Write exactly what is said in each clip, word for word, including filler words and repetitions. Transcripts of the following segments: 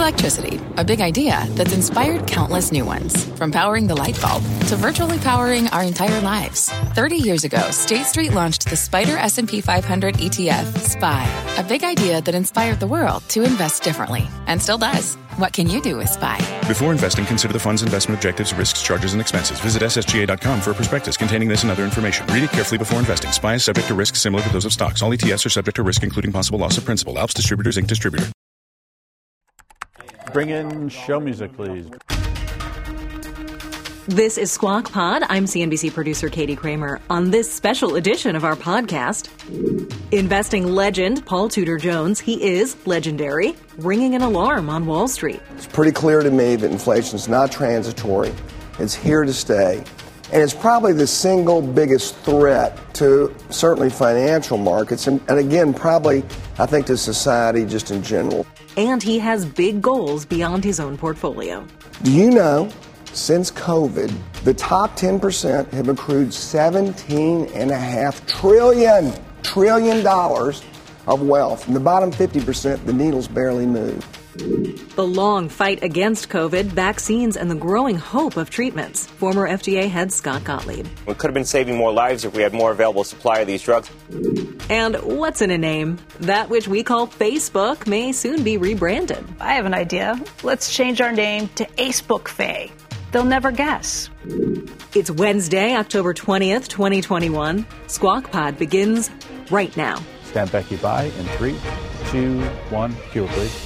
Electricity, a big idea that's inspired countless new ones. From powering the light bulb to virtually powering our entire lives. thirty years ago, State Street launched the Spider S and P five hundred E T F, S P Y, a big idea that inspired the world to invest differently, and still does. What can you do with S P Y? Before investing, consider the fund's investment objectives, risks, charges, and expenses. Visit S S G A dot com for a prospectus containing this and other information. Read it carefully before investing. S P Y is subject to risks similar to those of stocks. All E T Fs are subject to risk, including possible loss of principal. Alps Distributors, Incorporated Distributor. Bring in show music, please. This is Squawk Pod. I'm C N B C producer Katie Kramer. On this special edition of our podcast, investing legend Paul Tudor Jones, he is legendary, ringing an alarm on Wall Street. It's pretty clear to me that inflation is not transitory. It's here to stay. And it's probably the single biggest threat to certainly financial markets and, and again, probably, I think, to society just in general. And he has big goals beyond his own portfolio. Do you know, since COVID, the top ten percent have accrued seventeen point five trillion, trillion dollars of wealth. And the bottom fifty percent, the needle's barely moved. The long fight against COVID, vaccines, and the growing hope of treatments. Former F D A head Scott Gottlieb. We could have been saving more lives if we had more available supply of these drugs. And what's in a name? That which we call Facebook may soon be rebranded. I have an idea. Let's change our name to Acebook They'll never guess. It's Wednesday, October twentieth, twenty twenty-one. Squawk Pod begins right now. Stand Becky by in three, two, one. Cue, please.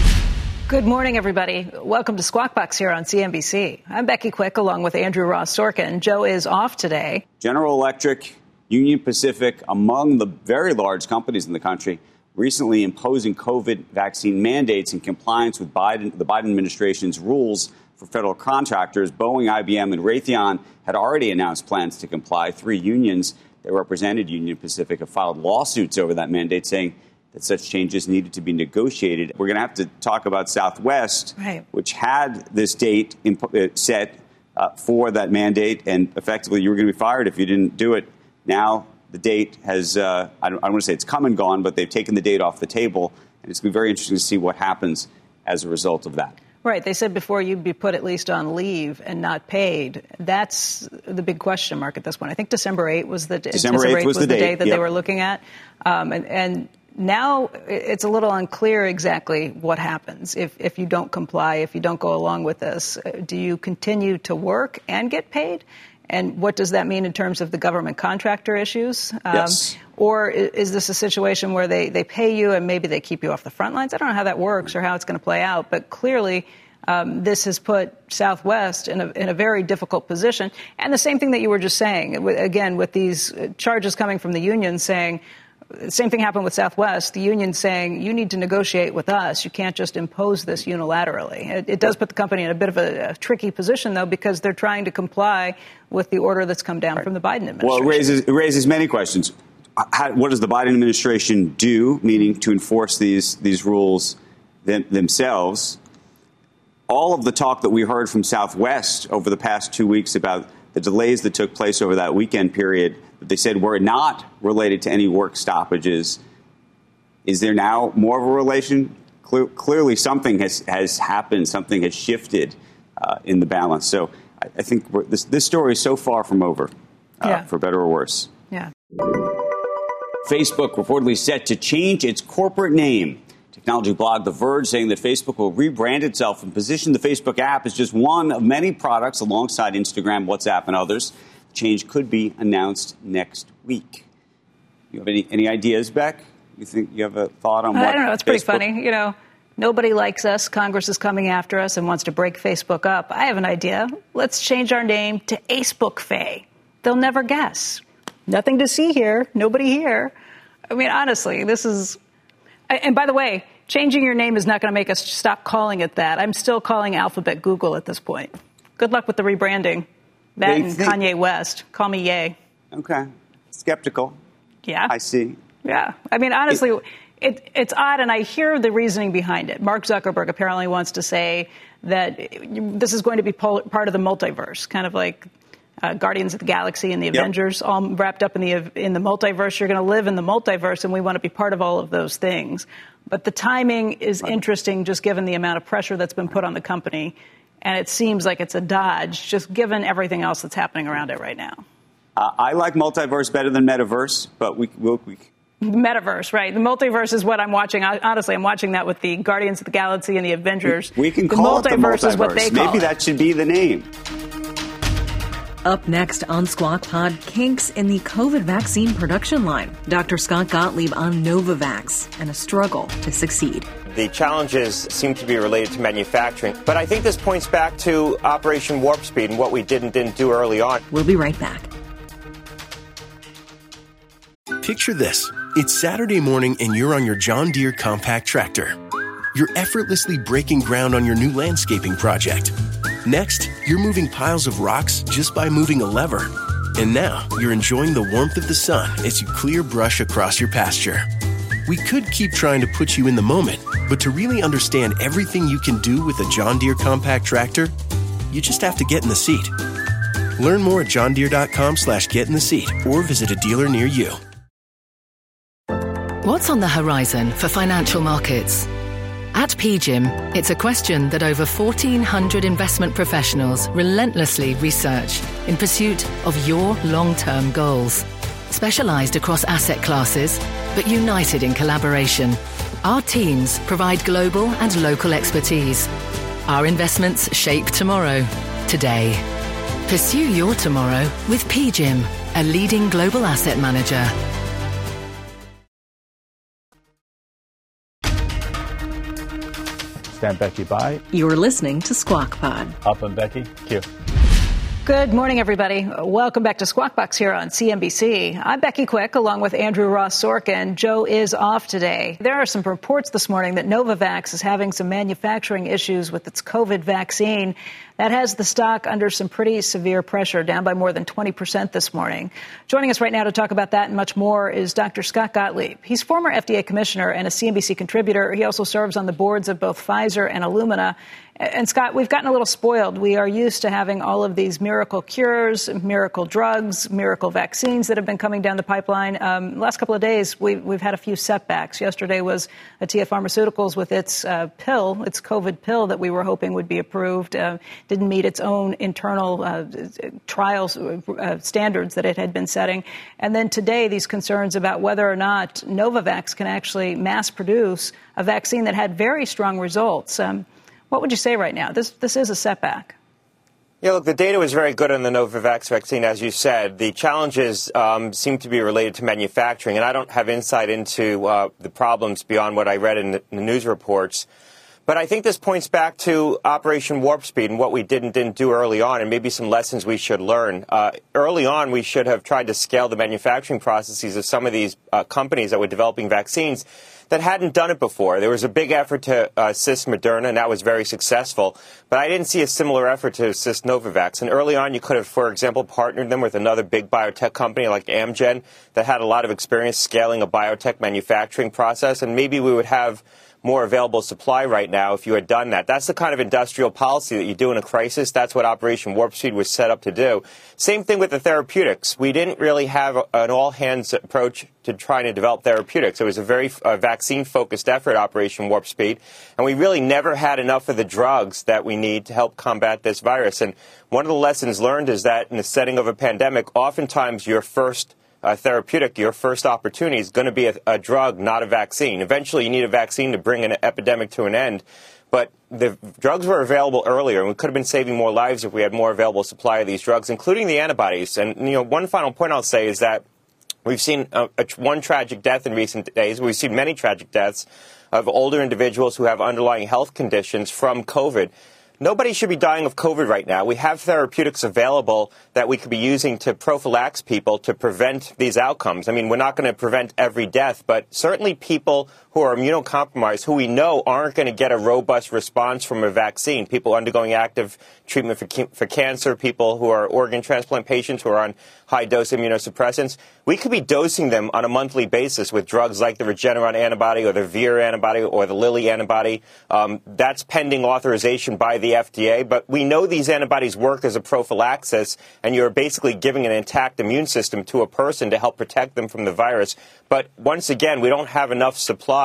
Good morning, everybody. Welcome to Squawk Box here on C N B C. I'm Becky Quick, along with Andrew Ross Sorkin. Joe is off today. General Electric, Union Pacific, among the very large companies in the country, recently imposing COVID vaccine mandates in compliance with Biden, the Biden administration's rules for federal contractors. Boeing, I B M, and Raytheon had already announced plans to comply. Three unions that represented Union Pacific have filed lawsuits over that mandate, saying that such changes needed to be negotiated. We're going to have to talk about Southwest, right, which had this date imp- set uh, for that mandate, and effectively you were going to be fired if you didn't do it. Now the date has, uh, I don't, I don't want to say it's come and gone, but they've taken the date off the table, and it's going to be very interesting to see what happens as a result of that. Right. They said before you'd be put at least on leave and not paid. That's the big question mark at this point. I think December eighth was the, December eighth was was the, the date, day that yep. they were looking at. Um, and, and now it's a little unclear exactly what happens if, if you don't comply, if you don't go along with this. Do you continue to work and get paid? And what does that mean in terms of the government contractor issues? Um, yes. Or is this a situation where they, they pay you and maybe they keep you off the front lines? I don't know how that works or how it's going to play out. But clearly, um, this has put Southwest in a, in a very difficult position. And the same thing that you were just saying, again, with these charges coming from the union saying, the same thing happened with Southwest, the union saying, you need to negotiate with us. You can't just impose this unilaterally. It, it does put the company in a bit of a, a tricky position, though, because they're trying to comply with the order that's come down right. from the Biden administration. Well, it raises, it raises many questions. How, what does the Biden administration do, meaning to enforce these, these rules them, themselves? All of the talk that we heard from Southwest over the past two weeks about the delays that took place over that weekend period, that they said were not related to any work stoppages. Is there now more of a relation? Cle- clearly something has, has happened, something has shifted uh, in the balance. So I, I think we're, this, this story is so far from over, uh, yeah. for better or worse. Yeah. Facebook reportedly set to change its corporate name. Technology blog The Verge saying that Facebook will rebrand itself and position the Facebook app as just one of many products alongside Instagram, WhatsApp, and others. The change could be announced next week. You have any, any ideas, Beck? You think you have a thought on what? I don't know. It's pretty Facebook- funny. You know, nobody likes us. Congress is coming after us and wants to break Facebook up. I have an idea. Let's change our name to Acebook They'll never guess. Nothing to see here. Nobody here. I mean, honestly, this is. And by the way, changing your name is not going to make us stop calling it that. I'm still calling Alphabet Google at this point. Good luck with the rebranding. That They and think- Kanye West. Call me Ye. Okay. Skeptical. Yeah. I see. Yeah. I mean, honestly, it, it, it's odd, and I hear the reasoning behind it. Mark Zuckerberg apparently wants to say that this is going to be part of the multiverse, kind of like Uh, Guardians of the Galaxy and the Avengers, yep. all wrapped up in the in the multiverse. You're going to live in the multiverse, and we want to be part of all of those things. But the timing is right. interesting, just given the amount of pressure that's been put on the company. And it seems like it's a dodge, just given everything else that's happening around it right now. Uh, I like multiverse better than metaverse, but we will. We, Metaverse, right? The multiverse is what I'm watching. I, honestly, I'm watching that with the Guardians of the Galaxy and the Avengers. We can the call multiverse it the multiverse. Is what they call Maybe it. that should be the name. Up next on Squawk Pod, kinks in the COVID vaccine production line. Doctor Scott Gottlieb on Novavax and a struggle to succeed. The challenges seem to be related to manufacturing, but I think this points back to Operation Warp Speed and what we did and didn't do early on. We'll be right back. Picture this. It's Saturday morning and you're on your John Deere compact tractor. You're effortlessly breaking ground on your new landscaping project. Next, you're moving piles of rocks just by moving a lever. And now, you're enjoying the warmth of the sun as you clear brush across your pasture. We could keep trying to put you in the moment, but to really understand everything you can do with a John Deere compact tractor, you just have to get in the seat. Learn more at johndeere.com slash get in the seat or visit a dealer near you. What's on the horizon for financial markets? At P G I M, it's a question that over fourteen hundred investment professionals relentlessly research in pursuit of your long-term goals. Specialized across asset classes, but united in collaboration, our teams provide global and local expertise. Our investments shape tomorrow, today. Pursue your tomorrow with P G I M, a leading global asset manager. Stand Becky by. You're listening to Squawk Pod. Up and Becky. Q. Good morning, everybody. Welcome back to Squawk Box here on C N B C. I'm Becky Quick, along with Andrew Ross Sorkin. Joe is off today. There are some reports this morning that Novavax is having some manufacturing issues with its COVID vaccine. That has the stock under some pretty severe pressure, down by more than twenty percent this morning. Joining us right now to talk about that and much more is Doctor Scott Gottlieb. He's former F D A commissioner and a C N B C contributor. He also serves on the boards of both Pfizer and Illumina. And, Scott, we've gotten a little spoiled. We are used to having all of these miracle cures, miracle drugs, miracle vaccines that have been coming down the pipeline. Um, last couple of days, we, we've had a few setbacks. Yesterday was Atea Pharmaceuticals with its uh, pill, its COVID pill that we were hoping would be approved. Uh, didn't meet its own internal uh, trials uh, standards that it had been setting. And then today, these concerns about whether or not Novavax can actually mass produce a vaccine that had very strong results. Um, What would you say right now? This this is a setback. Yeah, look, the data was very good on the Novavax vaccine, as you said. The challenges um, seem to be related to manufacturing, and I don't have insight into uh, the problems beyond what I read in the, in the news reports. But I think this points back to Operation Warp Speed and what we did and didn't do early on, and maybe some lessons we should learn. Uh, early on, we should have tried to scale the manufacturing processes of some of these uh, companies that were developing vaccines that hadn't done it before. There was a big effort to uh, assist Moderna, and that was very successful. But I didn't see a similar effort to assist Novavax. And early on, you could have, for example, partnered them with another big biotech company like Amgen that had a lot of experience scaling a biotech manufacturing process, and maybe we would have more available supply right now if you had done that. That's the kind of industrial policy that you do in a crisis. That's what Operation Warp Speed was set up to do. Same thing with the therapeutics. We didn't really have an all-hands approach to trying to develop therapeutics. It was a very uh, vaccine-focused effort, Operation Warp Speed, and we really never had enough of the drugs that we need to help combat this virus. And one of the lessons learned is that in the setting of a pandemic, oftentimes your first Uh, therapeutic, your first opportunity is going to be a, a drug, not a vaccine. Eventually, you need a vaccine to bring an epidemic to an end. But the drugs were available earlier, and we could have been saving more lives if we had more available supply of these drugs, including the antibodies. And, you know, one final point I'll say is that we've seen a, a, one tragic death in recent days. We've seen many tragic deaths of older individuals who have underlying health conditions from COVID. Nobody should be dying of COVID right now. We have therapeutics available that we could be using to prophylax people to prevent these outcomes. I mean, we're not going to prevent every death, but certainly people who are immunocompromised, who we know aren't going to get a robust response from a vaccine, people undergoing active treatment for, for cancer, people who are organ transplant patients who are on high-dose immunosuppressants, we could be dosing them on a monthly basis with drugs like the Regeneron antibody or the Vir antibody or the Lilly antibody. Um, that's pending authorization by the F D A, but we know these antibodies work as a prophylaxis, and you're basically giving an intact immune system to a person to help protect them from the virus. But once again, we don't have enough supply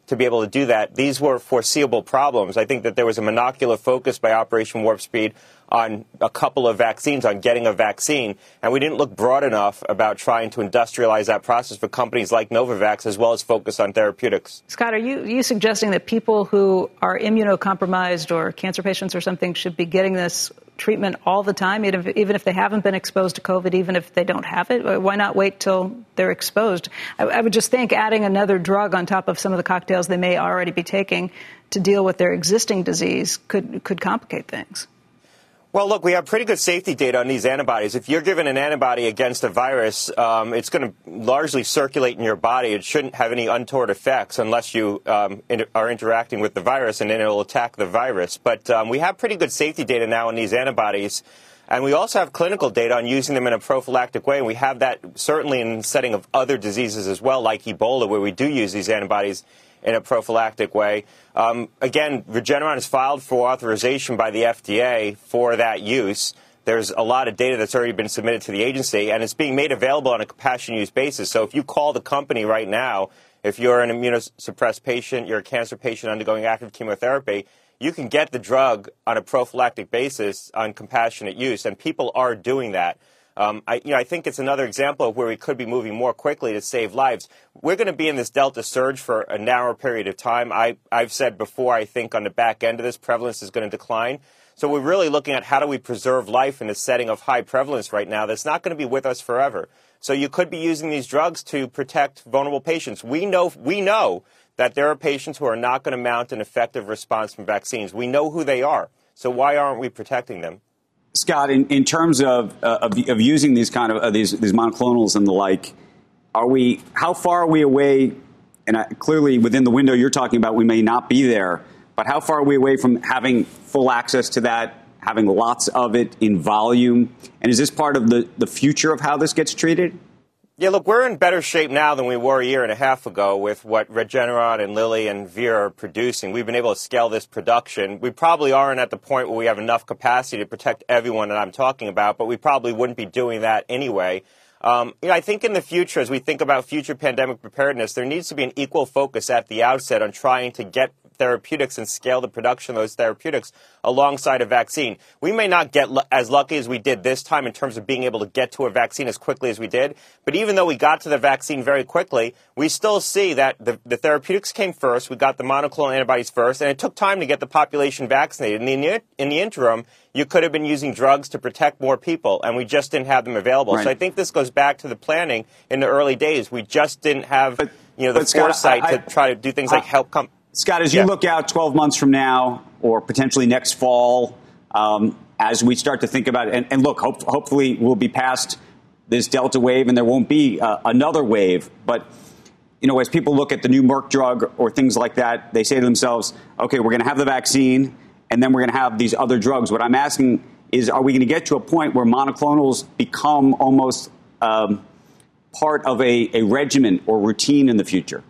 to be able to do that. These were foreseeable problems. I think that there was a monocular focus by Operation Warp Speed on a couple of vaccines, on getting a vaccine, and we didn't look broad enough about trying to industrialize that process for companies like Novavax, as well as focus on therapeutics. Scott, are you, you suggesting that people who are immunocompromised or cancer patients or something should be getting this treatment all the time, even if, even if they haven't been exposed to COVID, even if they don't have it? Why not wait till they're exposed? I, I would just think adding another drug on top of some of the cocktails they may already be taking to deal with their existing disease could could complicate things. Well, look, we have pretty good safety data on these antibodies. If you're given an antibody against a virus, um, it's going to largely circulate in your body. It shouldn't have any untoward effects unless you um, in, are interacting with the virus, and then it will attack the virus. But um, we have pretty good safety data now on these antibodies. And we also have clinical data on using them in a prophylactic way. And we have that certainly in the setting of other diseases as well, like Ebola, where we do use these antibodies in a prophylactic way. Um, again, Regeneron has filed for authorization by the F D A for that use. There's a lot of data that's already been submitted to the agency, and it's being made available on a compassionate use basis. So if you call the company right now, if you're an immunosuppressed patient, you're a cancer patient undergoing active chemotherapy, you can get the drug on a prophylactic basis on compassionate use, and people are doing that. Um, I, you know, I think it's another example of where we could be moving more quickly to save lives. We're going to be in this Delta surge for a narrow period of time. I, I've said before, I think on the back end of this, prevalence is going to decline. So we're really looking at how do we preserve life in the setting of high prevalence right now that's not going to be with us forever. So you could be using these drugs to protect vulnerable patients. We know, we know that there are patients who are not going to mount an effective response from vaccines. We know who they are. So why aren't we protecting them? Scott, in, in terms of, uh, of of using these kind of uh, these these monoclonals and the like, are we how far are we away? And I, clearly, within the window you're talking about, we may not be there. But how far are we away from having full access to that, having lots of it in volume? And is this part of the, the future of how this gets treated? Yeah, look, we're in better shape now than we were a year and a half ago with what Regeneron and Lilly and Vir are producing. We've been able to scale this production. We probably aren't at the point where we have enough capacity to protect everyone that I'm talking about, but we probably wouldn't be doing that anyway. Um, you know, I think in the future, as we think about future pandemic preparedness, there needs to be an equal focus at the outset on trying to get therapeutics and scale the production of those therapeutics alongside a vaccine. We may not get l- as lucky as we did this time in terms of being able to get to a vaccine as quickly as we did. But even though we got to the vaccine very quickly, we still see that the, the therapeutics came first. We got the monoclonal antibodies first, and it took time to get the population vaccinated. And in the, in the interim, you could have been using drugs to protect more people, and we just didn't have them available. Right. So I think this goes back to the planning in the early days. We just didn't have but, you know, the foresight Scott, I, to try to do things I, like help come. Scott, as you yeah. look out twelve months from now or potentially next fall, um, as we start to think about it, and, and look, hope, hopefully we'll be past this Delta wave and there won't be uh, another wave. But, you know, as people look at the new Merck drug or things like that, they say to themselves, OK, we're going to have the vaccine and then we're going to have these other drugs. What I'm asking is, are we going to get to a point where monoclonals become almost um, part of a, a regimen or routine in the future?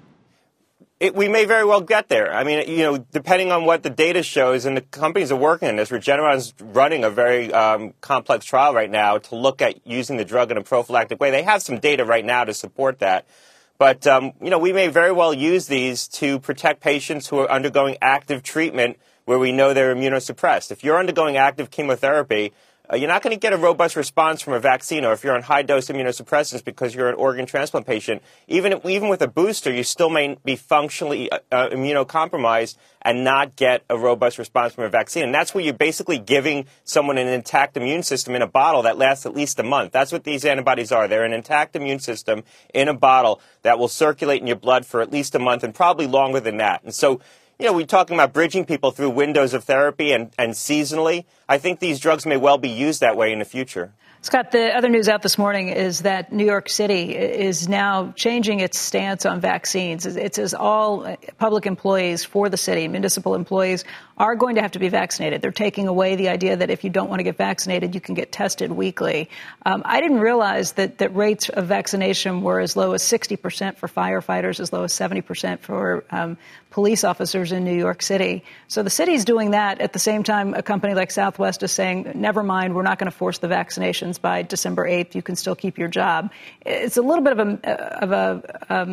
It, we may very well get there. I mean, you know, depending on what the data shows, and the companies are working on this. Regeneron is running a very um, complex trial right now to look at using the drug in a prophylactic way. They have some data right now to support that. But, um, you know, we may very well use these to protect patients who are undergoing active treatment where we know they're immunosuppressed. If you're undergoing active chemotherapy, Uh, you're not going to get a robust response from a vaccine, or if you're on high-dose immunosuppressants because you're an organ transplant patient. Even, even with a booster, you still may be functionally uh, uh, immunocompromised and not get a robust response from a vaccine. And that's where you're basically giving someone an intact immune system in a bottle that lasts at least a month. That's what these antibodies are. They're an intact immune system in a bottle that will circulate in your blood for at least a month and probably longer than that. And so, you know, we're talking about bridging people through windows of therapy and, and seasonally. I think these drugs may well be used that way in the future. Scott, the other news out this morning is that New York City is now changing its stance on vaccines. It says all public employees for the city, municipal employees, are going to have to be vaccinated. They're taking away the idea that if you don't want to get vaccinated, you can get tested weekly. Um, I didn't realize that, that rates of vaccination were as low as sixty percent for firefighters, as low as seventy percent for um, police officers in New York City. So the city's doing that. At the same time, a company like Southwest is saying, never mind, we're not going to force the vaccinations by December eighth. You can still keep your job. It's a little bit of a, of a um,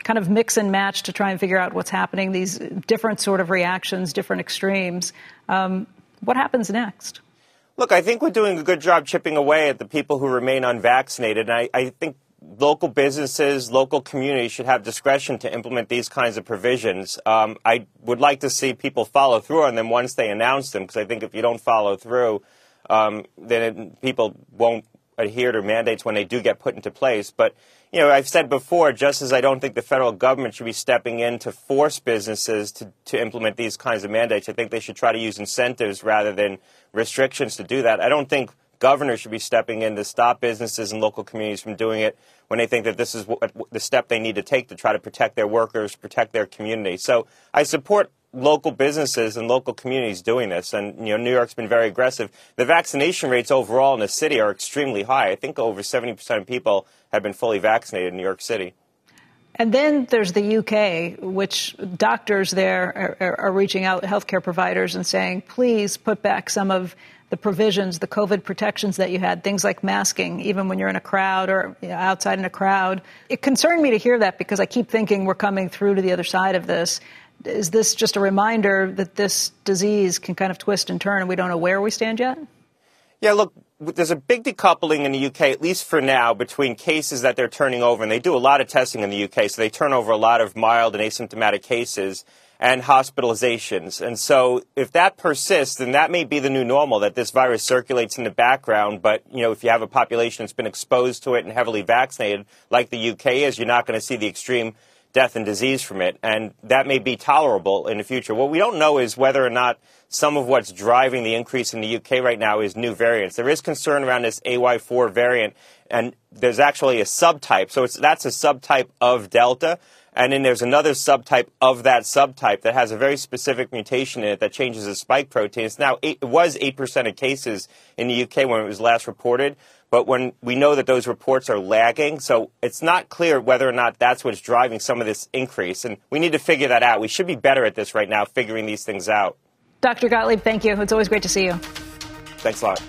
kind of mix and match to try and figure out what's happening, these different sort of reactions, different extremes. Um, what happens next? Look, I think we're doing a good job chipping away at the people who remain unvaccinated. And I, I think local businesses, local communities should have discretion to implement these kinds of provisions. Um, I would like to see people follow through on them once they announce them, because I think if you don't follow through, um, then it, people won't adhere to mandates when they do get put into place. But, you know, I've said before, just as I don't think the federal government should be stepping in to force businesses to, to implement these kinds of mandates, I think they should try to use incentives rather than restrictions to do that. I don't think governors should be stepping in to stop businesses and local communities from doing it when they think that this is what, the step they need to take to try to protect their workers, protect their community. So I support local businesses and local communities doing this. And, you know, New York's been very aggressive. The vaccination rates overall in the city are extremely high. I think over seventy percent of people have been fully vaccinated in New York City. And then there's the U K, which doctors there are, are reaching out, healthcare providers, and saying, please put back some of the provisions, the COVID protections that you had, things like masking, even when you're in a crowd or you know, outside in a crowd. It concerned me to hear that, because I keep thinking we're coming through to the other side of this. Is this just a reminder that this disease can kind of twist and turn and we don't know where we stand yet? Yeah, look, there's a big decoupling in the U K, at least for now, between cases that they're turning over. And they do a lot of testing in the U K, so they turn over a lot of mild and asymptomatic cases and hospitalizations. And so if that persists, then that may be the new normal, that this virus circulates in the background. But, you know, if you have a population that's been exposed to it and heavily vaccinated, like the U K is, you're not going to see the extreme death and disease from it, and that may be tolerable in the future. What we don't know is whether or not some of what's driving the increase in the U K right now is new variants. There is concern around this A Y four variant, and there's actually a subtype. So it's, that's a subtype of Delta, and then there's another subtype of that subtype that has a very specific mutation in it that changes the spike protein. It's now eight, it was eight percent of cases in the U K when it was last reported. But when we know that those reports are lagging, so it's not clear whether or not that's what's driving some of this increase. And we need to figure that out. We should be better at this right now, figuring these things out. Doctor Gottlieb, thank you. It's always great to see you. Thanks a lot.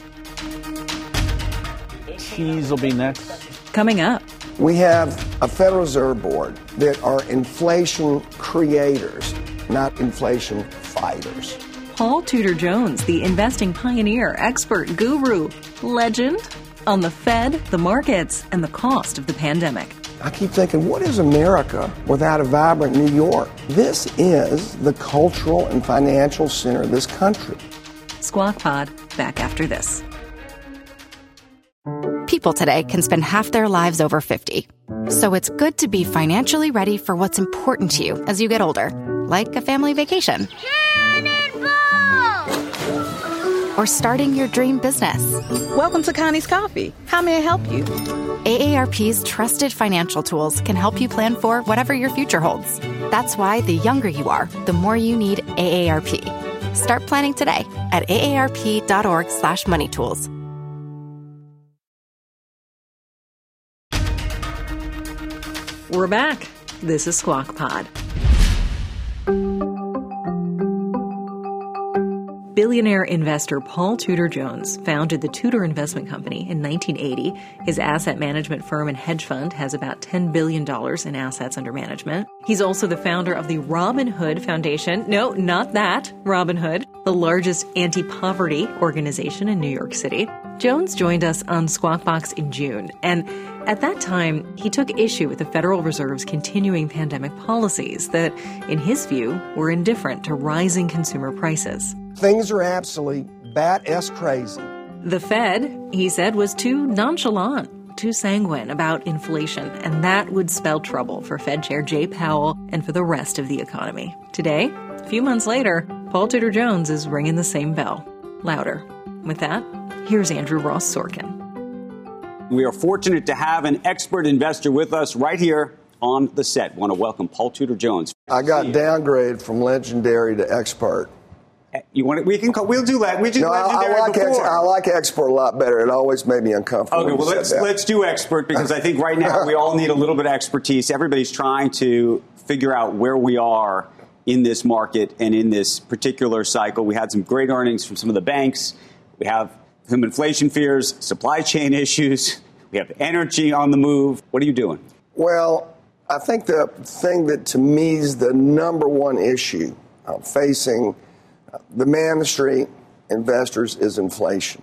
Cheese will be next. Coming up. We have a Federal Reserve Board that are inflation creators, not inflation fighters. Paul Tudor Jones, the investing pioneer, expert, guru, legend on the Fed, the markets, and the cost of the pandemic. I keep thinking, what is America without a vibrant New York? This is the cultural and financial center of this country. Squawk Pod, back after this. People today can spend half their lives over fifty. So it's good to be financially ready for what's important to you as you get older, like a family vacation. Or starting your dream business. Welcome to Connie's Coffee. How may I help you? A A R P's trusted financial tools can help you plan for whatever your future holds. That's why the younger you are, the more you need A A R P. Start planning today at aarp.org slash money tools. We're back. This is Squawk Pod. Billionaire investor Paul Tudor Jones founded the Tudor Investment Company in nineteen eighty. His asset management firm and hedge fund has about ten billion dollars in assets under management. He's also the founder of the Robin Hood Foundation. No, not that. Robin Hood, the largest anti-poverty organization in New York City. Jones joined us on Squawk Box in June, and at that time, he took issue with the Federal Reserve's continuing pandemic policies that, in his view, were indifferent to rising consumer prices. Things are absolutely bat-ass crazy. The Fed, he said, was too nonchalant, too sanguine about inflation, and that would spell trouble for Fed Chair Jay Powell and for the rest of the economy. Today, a few months later, Paul Tudor Jones is ringing the same bell, louder. With that, here's Andrew Ross Sorkin. We are fortunate to have an expert investor with us right here on the set. I want to welcome Paul Tudor Jones. I got downgraded from legendary to expert. You want it? We can call. We'll do that. We did no, legendary I like before. Ex, I like expert a lot better. It always made me uncomfortable. Okay, well let's let's do expert, because I think right now we all need a little bit of expertise. Everybody's trying to figure out where we are in this market and in this particular cycle. We had some great earnings from some of the banks. We have some inflation fears, supply chain issues. We have energy on the move. What are you doing? Well, I think the thing that to me is the number one issue uh, facing uh, the Main Street investors is inflation.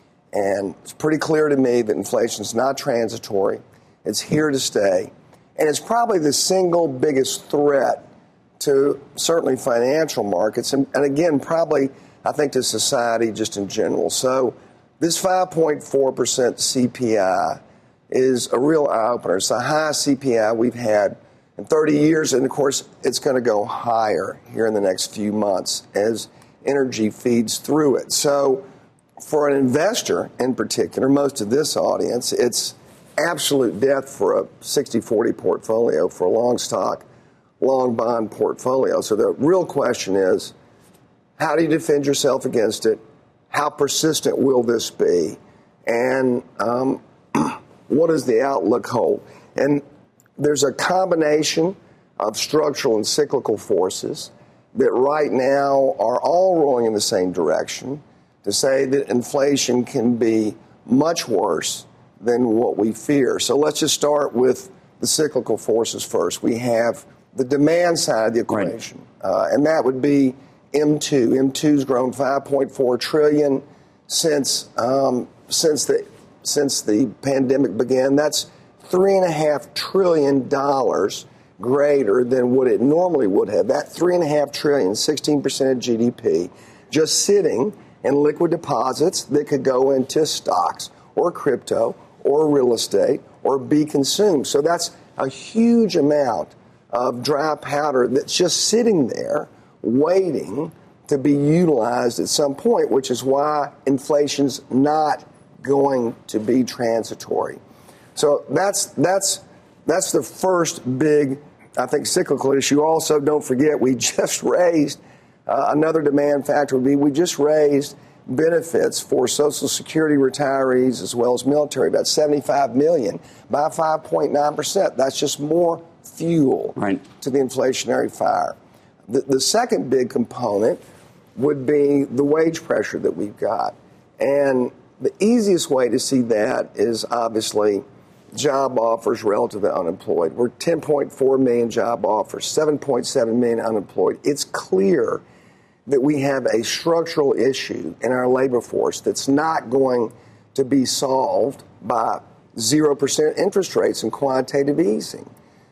And it's pretty clear to me that inflation is not transitory. It's here to stay. And it's probably the single biggest threat to certainly financial markets. And, and again, probably, I think, to society just in general. So this five point four percent C P I is a real eye-opener. It's the highest C P I we've had in thirty years. And, of course, it's going to go higher here in the next few months as energy feeds through it. So for an investor in particular, most of this audience, it's absolute death for a sixty forty portfolio, for a long stock, long bond portfolio. So the real question is, how do you defend yourself against it? How persistent will this be? And um, what does the outlook hold? And there's a combination of structural and cyclical forces that right now are all rolling in the same direction to say that inflation can be much worse than what we fear. So let's just start with the cyclical forces first. We have the demand side of the equation, right. uh, and that would be M two. M two's grown five point four trillion dollars since um, since the since the pandemic began. That's three and a half trillion dollars greater than what it normally would have. That three and a half trillion, sixteen percent of G D P, just sitting in liquid deposits that could go into stocks or crypto or real estate or be consumed. So that's a huge amount of dry powder that's just sitting there waiting to be utilized at some point, which is why inflation's not going to be transitory. So that's that's that's the first big, I think, cyclical issue. Also, don't forget, we just raised, uh, another demand factor would be we just raised benefits for Social Security retirees as well as military, about seventy-five million by five point nine percent. That's just more fuel right. to the inflationary fire. The, the second big component would be the wage pressure that we've got. And the easiest way to see that is obviously job offers relative to unemployed. We're ten point four million job offers, seven point seven million unemployed. It's clear that we have a structural issue in our labor force that's not going to be solved by zero percent interest rates and quantitative easing.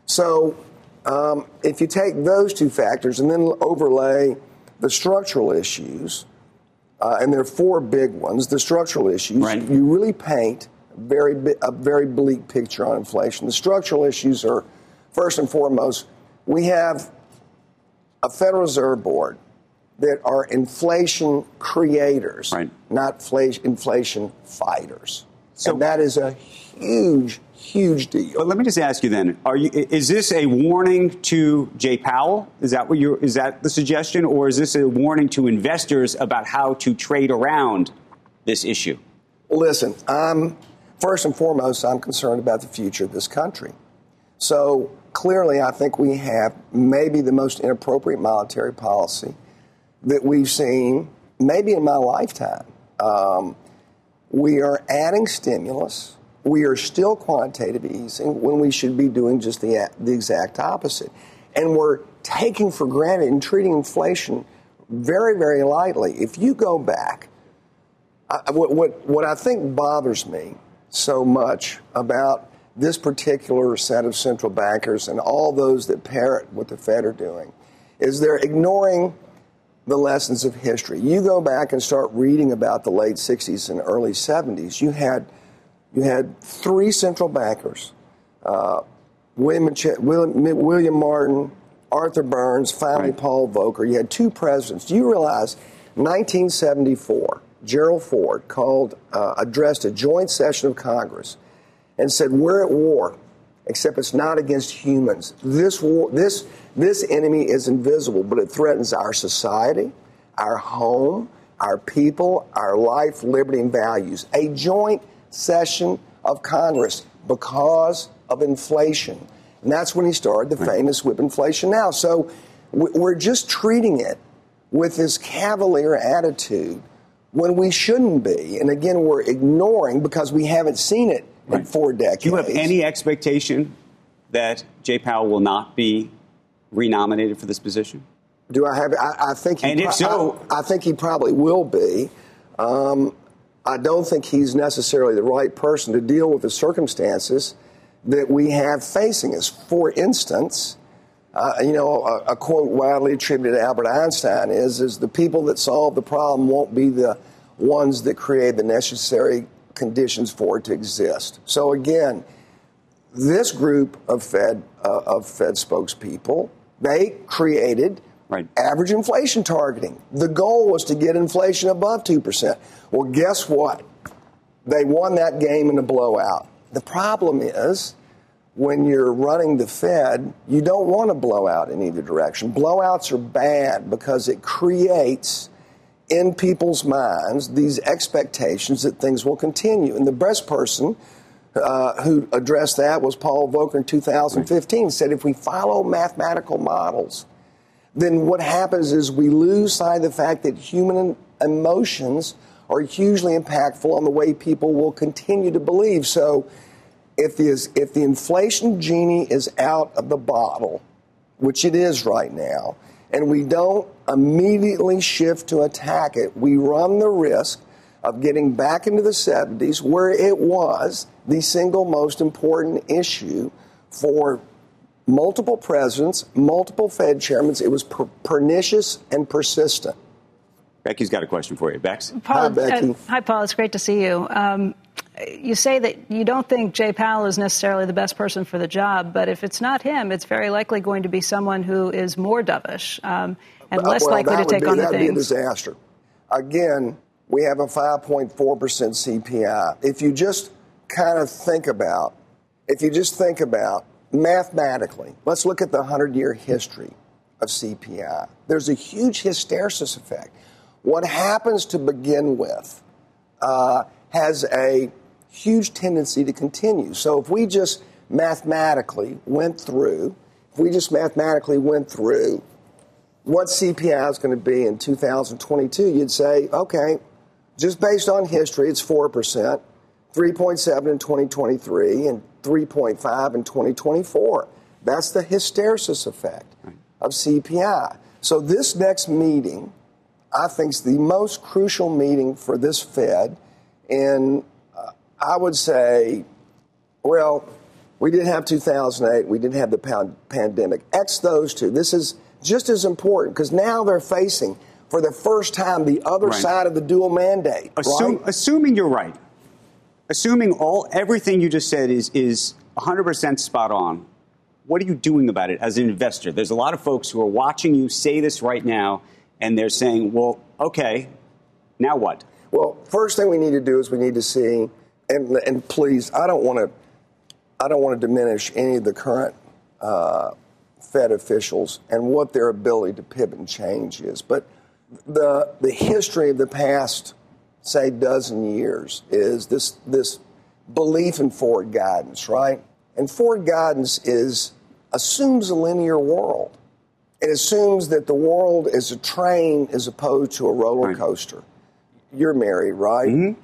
So um, if you take those two factors and then overlay the structural issues, uh, and there are four big ones, the structural issues, right. you really paint a very, a very bleak picture on inflation. The structural issues are, first and foremost, we have a Federal Reserve Board that are inflation creators, right. not fla- inflation fighters. So and that is a huge, huge deal. But let me just ask you then: Are you? Is this a warning to Jay Powell? Is that what you? Is that the suggestion, or is this a warning to investors about how to trade around this issue? Listen, I'm first and foremost, I'm concerned about the future of this country. So clearly, I think we have maybe the most inappropriate monetary policy that we've seen maybe in my lifetime. Um, we are adding stimulus. We are still quantitative easing when we should be doing just the, the exact opposite. And we're taking for granted and treating inflation very, very lightly. If you go back, I, what, what, what I think bothers me so much about this particular set of central bankers and all those that parrot what the Fed are doing is they're ignoring the lessons of history. You go back and start reading about the late sixties and early seventies. You had you had three central bankers, uh, William, William, William Martin, Arthur Burns, finally right. Paul Volcker. You had two presidents. Do you realize nineteen seventy-four, Gerald Ford called, uh, addressed a joint session of Congress and said, we're at war, except it's not against humans. This war, this this enemy is invisible, but it threatens our society, our home, our people, our life, liberty, and values. A joint session of Congress because of inflation. And that's when he started the famous whip inflation now. So we're just treating it with this cavalier attitude when we shouldn't be. And again, we're ignoring because we haven't seen it right. in four decades. Do you have any expectation that Jay Powell will not be renominated for this position? Do I have? I, I think. He and if pro- so, I, I think he probably will be. Um, I don't think he's necessarily the right person to deal with the circumstances that we have facing us. For instance, uh, you know, a, a quote widely attributed to Albert Einstein is, is the people that solve the problem won't be the ones that create the necessary conditions for it to exist. So again, this group of Fed, uh, of Fed spokespeople, they created right. average inflation targeting. The goal was to get inflation above two percent. Well, guess what? They won that game in a blowout. The problem is, when you're running the Fed, you don't want to blow out in either direction. Blowouts are bad because it creates in people's minds these expectations that things will continue. And the best person uh, who addressed that was Paul Volcker in two thousand fifteen, said if we follow mathematical models, then what happens is we lose sight of the fact that human emotions are hugely impactful on the way people will continue to believe. So if the, if the inflation genie is out of the bottle, which it is right now, and we don't immediately shift to attack it, we run the risk of getting back into the seventies, where it was the single most important issue for multiple presidents, multiple Fed chairmen. It was per- pernicious and persistent. Becky's got a question for you. Bex? Paul, Hi, Becky. Uh, hi, Paul. It's great to see you. Um, you say that you don't think Jay Powell is necessarily the best person for the job, but if it's not him, it's very likely going to be someone who is more dovish um, and less well, likely to take be, on the things. That would be a disaster. Again, we have a five point four percent C P I. If you just kind of think about, if you just think about mathematically, let's look at the hundred-year history of C P I. There's a huge hysteresis effect. What happens to begin with uh, has a huge tendency to continue. So if we just mathematically went through, if we just mathematically went through what C P I is going to be in two thousand twenty-two, you'd say, okay, just based on history, it's four percent, three point seven in twenty twenty-three, and three point five in twenty twenty-four. That's the hysteresis effect of C P I. So this next meeting, I think, is the most crucial meeting for this Fed. And uh, I would say, well, we did have two thousand eight. We did have the pound- pandemic. X those two. This is just as important because now they're facing, for the first time, the other right. side of the dual mandate. Assume, right? Assuming you're right, assuming all everything you just said is is one hundred percent spot on, what are you doing about it as an investor? There's a lot of folks who are watching you say this right now, and they're saying, well, okay, now what? Well, first thing we need to do is we need to see, and and please, I don't want to, I don't want to diminish any of the current uh, Fed officials and what their ability to pivot and change is, but the the history of the past, say, dozen years is this this belief in forward guidance, right? And forward guidance is assumes a linear world. It assumes that the world is a train as opposed to a roller coaster. Right. You're married, right? Mm-hmm.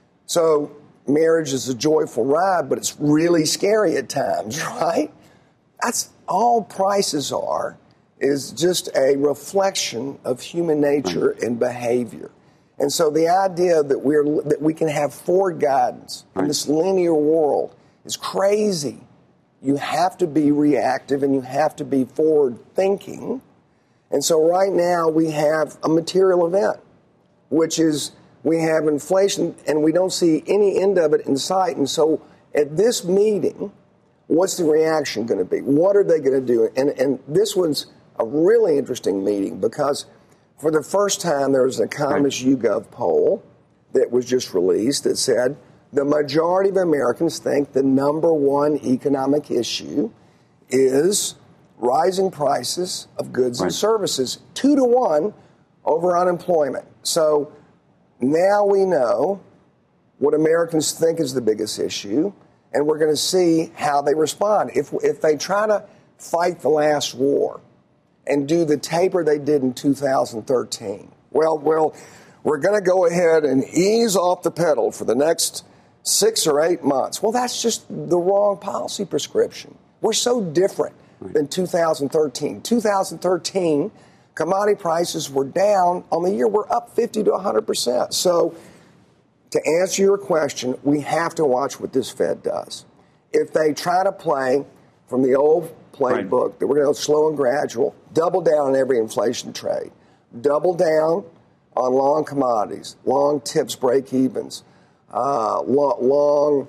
So marriage is a joyful ride, but it's really scary at times, right? That's all prices are, is just a reflection of human nature right. and behavior. And so the idea that we're that we can have forward guidance right. in this linear world is crazy. You have to be reactive and you have to be forward thinking. And so right now we have a material event, which is we have inflation and we don't see any end of it in sight. And so at this meeting, what's the reaction going to be? What are they going to do? And, and this was a really interesting meeting because for the first time there was an Economist YouGov poll that was just released that said the majority of Americans think the number one economic issue is rising prices of goods right. and services, two to one over unemployment. So now we know what Americans think is the biggest issue, and we're going to see how they respond. If if they try to fight the last war and do the taper they did in two thousand thirteen, well, well, we're going to go ahead and ease off the pedal for the next six or eight months. Well, that's just the wrong policy prescription. We're so different right. than two thousand thirteen. two thousand thirteen, commodity prices were down. On the year, we're up fifty to one hundred percent. So to answer your question, we have to watch what this Fed does. If they try to play from the old playbook right. that we're going to go slow and gradual, double down on every inflation trade, double down on long commodities, long tips, break-evens, uh, long, long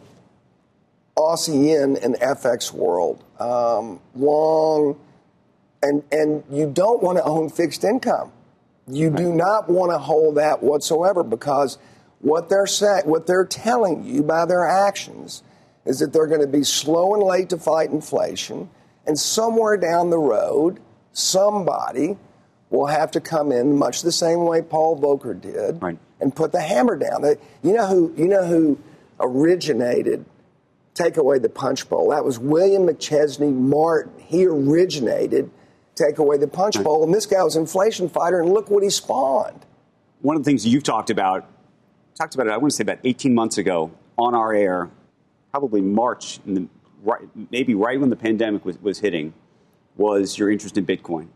Aussie yen and F X world, um, long, and and you don't want to own fixed income. You right. do not want to hold that whatsoever, because what they're saying, what they're telling you by their actions is that they're going to be slow and late to fight inflation, and somewhere down the road, somebody will have to come in much the same way Paul Volcker did right. and put the hammer down. They, you know who? You know who originated Take Away the Punch Bowl? That was William McChesney Martin. He originated Take Away the Punch right. Bowl, and this guy was an inflation fighter, and look what he spawned. One of the things you've talked about, talked about it, I want to say about eighteen months ago on our air, probably March, in the, right, maybe right when the pandemic was, was hitting, was your interest in Bitcoin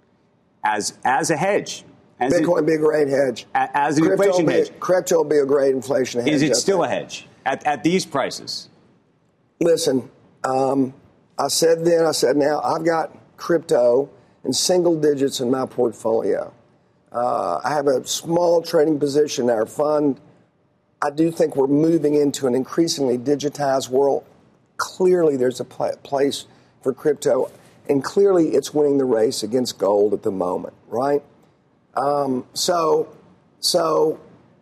as as a hedge. As Bitcoin would be a great hedge. A, as an crypto inflation be, hedge. Crypto will be a great inflation hedge. Is it still a hedge at, at these prices? Listen, um, I said then, I said now, I've got crypto in single digits in my portfolio. Uh, I have a small trading position in our fund. I do think we're moving into an increasingly digitized world. Clearly, there's a pl- place for crypto, and clearly it's winning the race against gold at the moment, right? Um, so, so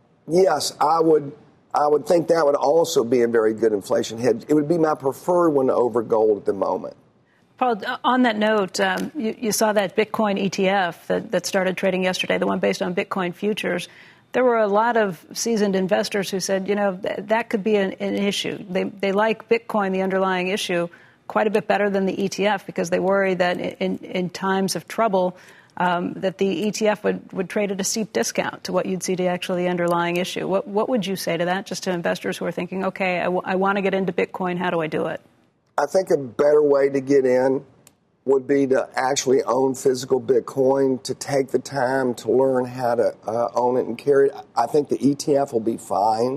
yes, I would, I would think that would also be a very good inflation hedge. It would be my preferred one over gold at the moment. Paul, on that note, um, you, you saw that Bitcoin E T F that, that started trading yesterday, the one based on Bitcoin futures. There were a lot of seasoned investors who said, you know, th- that could be an, an issue. They they like Bitcoin, the underlying issue, quite a bit better than the E T F, because they worry that in, in times of trouble, um, that the E T F would, would trade at a steep discount to what you'd see to actually the underlying issue. What what would you say to that, just to investors who are thinking, okay, I, w- I want to get into Bitcoin, how do I do it? I think a better way to get in would be to actually own physical Bitcoin, to take the time to learn how to uh, own it and carry it. I think the E T F will be fine.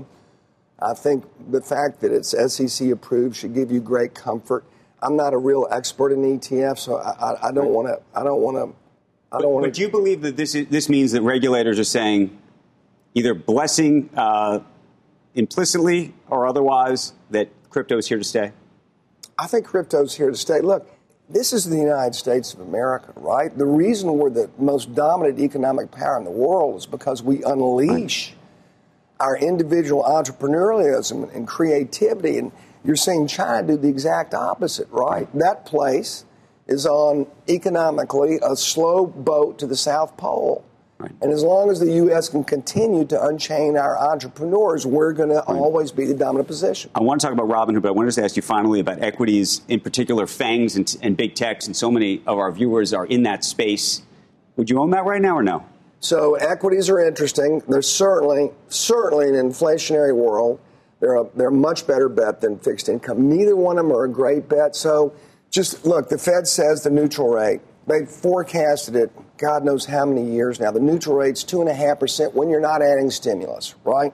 I think the fact that it's S E C approved should give you great comfort. I'm not a real expert in E T F, so I, I don't want to. I don't want to. I don't want to. But do you believe that this is, this means that regulators are saying, either blessing uh, implicitly or otherwise, that crypto is here to stay? I think crypto's here to stay. Look, this is the United States of America, right? The reason we're the most dominant economic power in the world is because we unleash our individual entrepreneurialism and creativity. And you're seeing China do the exact opposite, right? That place is on economically a slow boat to the South Pole. Right. And as long as the U S can continue to unchain our entrepreneurs, we're going right. to always be the dominant position. I want to talk about Robinhood, but I wanted to ask you finally about equities, in particular FANGs and, and big techs, and so many of our viewers are in that space. Would you own that right now or no? So equities are interesting. They're certainly, certainly in an inflationary world, they're a, they're a much better bet than fixed income. Neither one of them are a great bet. So just look, the Fed says the neutral rate. They forecasted it God knows how many years now. The neutral rate's two point five percent when you're not adding stimulus, right?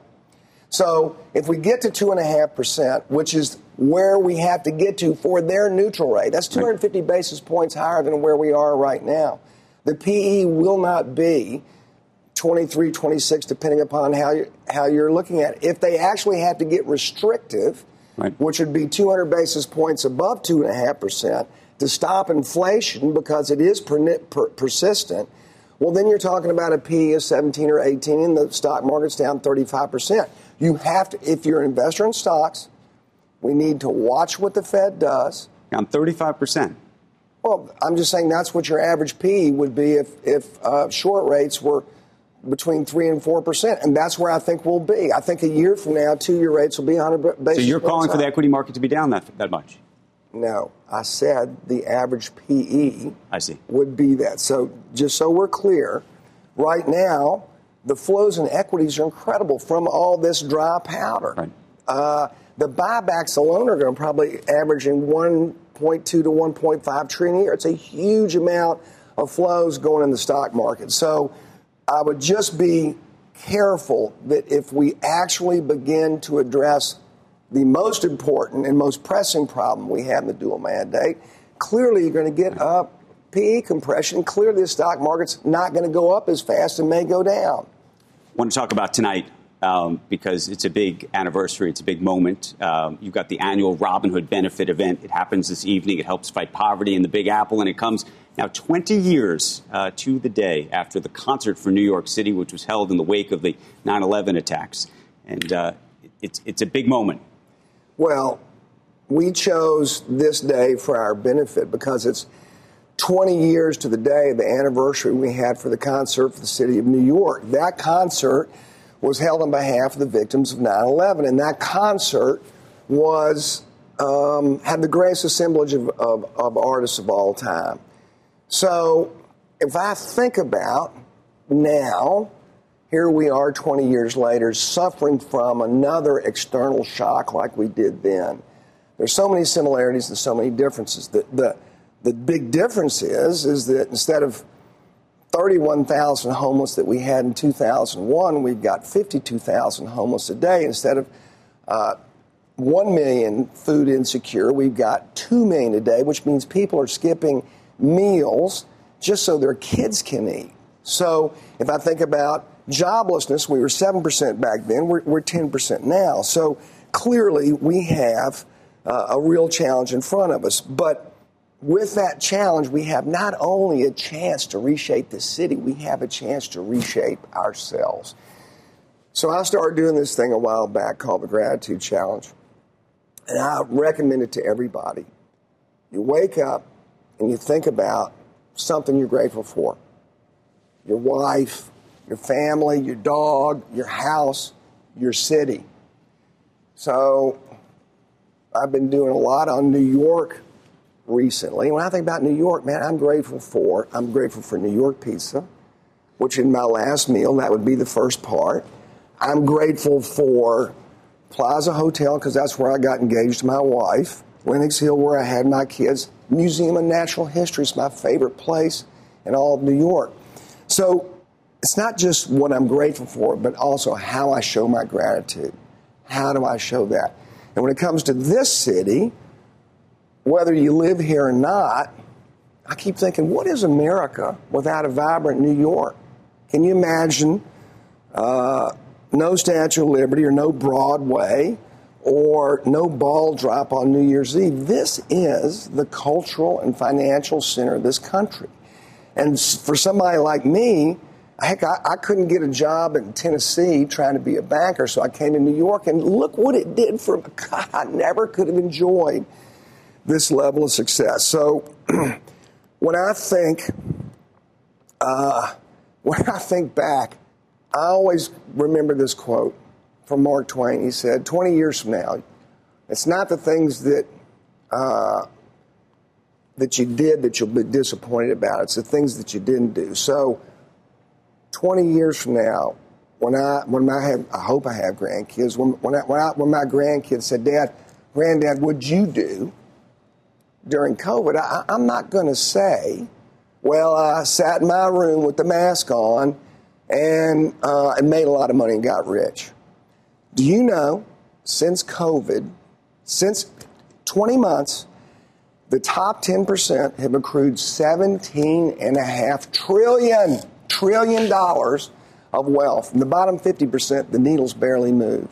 So if we get to two point five percent, which is where we have to get to for their neutral rate, that's two hundred fifty basis points higher than where we are right now. The P E will not be twenty-three, twenty-six, depending upon how you're, how you're looking at it. If they actually have to get restrictive, right. which would be two hundred basis points above two point five percent, to stop inflation because it is per- per- persistent, well, then you're talking about a P E of seventeen or eighteen, and the stock market's down thirty-five percent. You have to, if you're an investor in stocks, we need to watch what the Fed does. Down thirty-five percent. Well, I'm just saying that's what your average P E would be if, if uh, short rates were between three and four percent, and that's where I think we'll be. I think a year from now, two-year rates will be one hundred basis points. So you're calling for the equity market to be down that that much? No, I said the average P E I see. would be that. So just so we're clear, right now, the flows in equities are incredible from all this dry powder. Right. Uh, the buybacks alone are going to probably average in one point point two to one point five trillion a year. It's a huge amount of flows going in the stock market. So I would just be careful that if we actually begin to address the most important and most pressing problem we have in the dual mandate, clearly you're going to get up P E compression. Clearly the stock market's not going to go up as fast and may go down. I want to talk about tonight um, because it's a big anniversary. It's a big moment. Um, you've got the annual Robinhood benefit event. It happens this evening. It helps fight poverty in the Big Apple, and it comes now twenty years uh, to the day after the concert for New York City, which was held in the wake of the nine eleven attacks. And uh, it's, it's a big moment. Well, we chose this day for our benefit because it's twenty years to the day, the anniversary we had for the concert for the city of New York. That concert was held on behalf of the victims of nine eleven, and that concert was um, had the greatest assemblage of, of, of artists of all time. So if I think about now, here we are twenty years later, suffering from another external shock like we did then. There's so many similarities and so many differences. The, the, the big difference is, is that instead of thirty-one thousand homeless that we had in two thousand one, we've got fifty-two thousand homeless a day. Instead of uh, one million food insecure, we've got two million a day, which means people are skipping meals just so their kids can eat. So if I think about joblessness, we were seven percent back then, we're, we're ten percent now. So clearly we have uh, a real challenge in front of us. But with that challenge, we have not only a chance to reshape the city, we have a chance to reshape ourselves. So I started doing this thing a while back called the Gratitude Challenge. And I recommend it to everybody. You wake up and you think about something you're grateful for. Your wife, your family, your dog, your house, your city. So I've been doing a lot on New York recently. When I think about New York, man, I'm grateful for, I'm grateful for New York pizza, which in my last meal, that would be the first part. I'm grateful for Plaza Hotel, because that's where I got engaged to my wife. Lenox Hill, where I had my kids. Museum of Natural History is my favorite place in all of New York. So it's not just what I'm grateful for, but also how I show my gratitude. How do I show that? And when it comes to this city, whether you live here or not, I keep thinking, what is America without a vibrant New York? Can you imagine uh, no Statue of Liberty or no Broadway or no ball drop on New Year's Eve? This is the cultural and financial center of this country. And for somebody like me, heck, I, I couldn't get a job in Tennessee trying to be a banker, so I came to New York, and look what it did for me. God, I never could have enjoyed this level of success. So when I think, uh, when I think back, I always remember this quote from Mark Twain. He said, twenty years from now, it's not the things that uh, that you did that you'll be disappointed about. It's the things that you didn't do. So twenty years from now, when I when I have, I hope I have grandkids. When when I, when, I, when my grandkids said, "Dad, Granddad, what'd you do during COVID?" I, I'm not going to say, "Well, I sat in my room with the mask on and uh, and made a lot of money and got rich." Do you know, since COVID, since twenty months, the top ten percent have accrued seventeen and a half trillion, trillion dollars of wealth. And the bottom fifty percent, the needle's barely moved.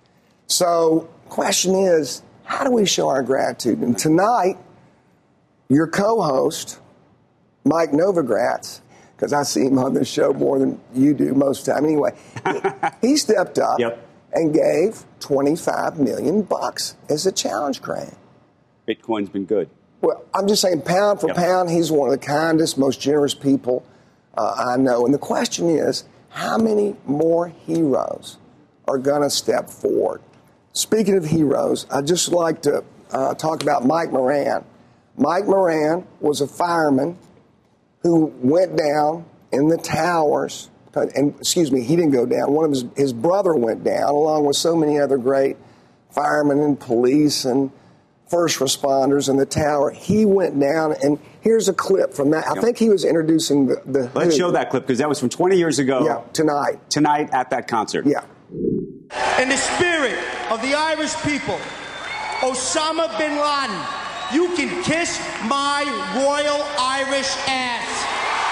So question is, how do we show our gratitude? And tonight, your co-host, Mike Novogratz, because I see him on this show more than you do most of the time. Anyway, he, he stepped up yep. and gave twenty-five million bucks as a challenge grant. Bitcoin's been good. Well, I'm just saying, pound for yep. pound, he's one of the kindest, most generous people uh, I know. And the question is, how many more heroes are going to step forward? Speaking of heroes, I'd just like to uh, talk about Mike Moran. Mike Moran was a fireman who went down in the towers. And excuse me, he didn't go down. One of his, his brother went down, along with so many other great firemen and police and first responders in the tower. He went down, and here's a clip from that. I think he was introducing the, the Let's Who. show that clip, because that was from twenty years ago. Yeah, tonight. Tonight at that concert. Yeah. In the spirit of the Irish people, Osama bin Laden, you can kiss my royal Irish ass.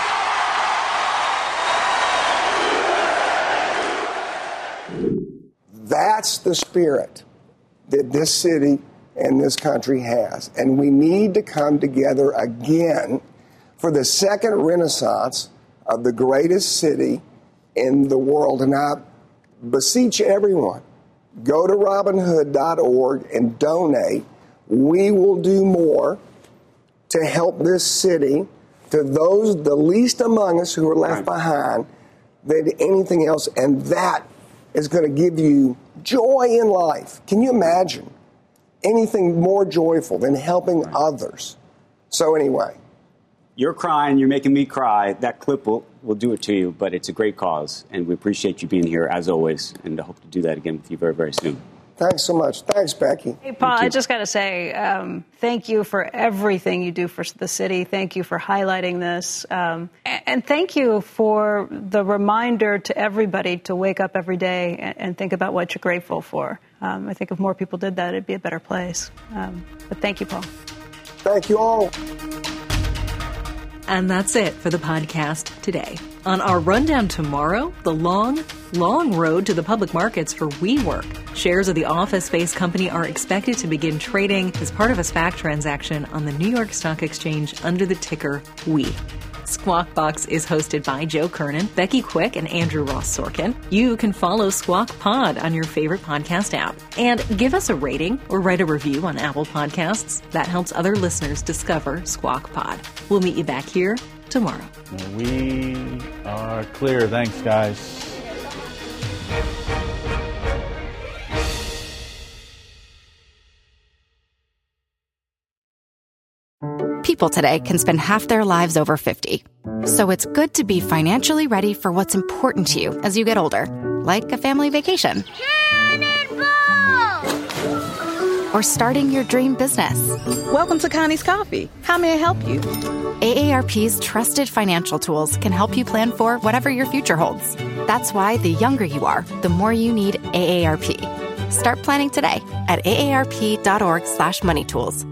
That's the spirit that this city and this country has. And we need to come together again for the second renaissance of the greatest city in the world. And I beseech everyone, go to robin hood dot org and donate. We will do more to help this city, to those, the least among us who are left behind, than anything else. And that is going to give you joy in life. Can you imagine anything more joyful than helping others? So anyway. You're crying. You're making me cry. That clip will, will do it to you, but it's a great cause, and we appreciate you being here, as always, and I hope to do that again with you very, very soon. Thanks so much. Thanks, Becky. Hey, Paul, I just got to say um, thank you for everything you do for the city. Thank you for highlighting this. Um, and, and thank you for the reminder to everybody to wake up every day and, and think about what you're grateful for. Um, I think if more people did that, it'd be a better place. Um, but thank you, Paul. Thank you all. And that's it for the podcast today. On our rundown tomorrow, the long, long road to the public markets for WeWork. Shares of the office-based company are expected to begin trading as part of a SPAC transaction on the New York Stock Exchange under the ticker W E. Squawk Box is hosted by Joe Kernan, Becky Quick, and Andrew Ross Sorkin. You can follow Squawk Pod on your favorite podcast app. And give us a rating or write a review on Apple Podcasts. That helps other listeners discover Squawk Pod. We'll meet you back here tomorrow. We are clear. Thanks, guys. People today can spend half their lives over fifty. So it's good to be financially ready for what's important to you as you get older, like a family vacation. Cannonball! Or starting your dream business. Welcome to Connie's Coffee. How may I help you? A A R P's trusted financial tools can help you plan for whatever your future holds. That's why the younger you are, the more you need A A R P. Start planning today at A A R P dot org slash money tools.